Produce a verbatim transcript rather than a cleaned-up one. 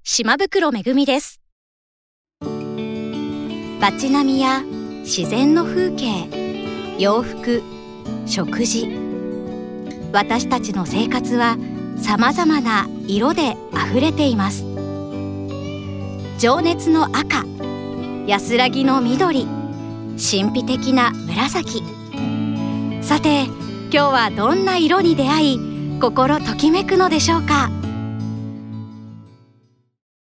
島袋めぐみです。街並みや自然の風景、洋服、食事、私たちの生活はさまざまな色であふれています。情熱の赤、安らぎの緑、神秘的な紫。さて、今日はどんな色に出会い、心ときめくのでしょうか。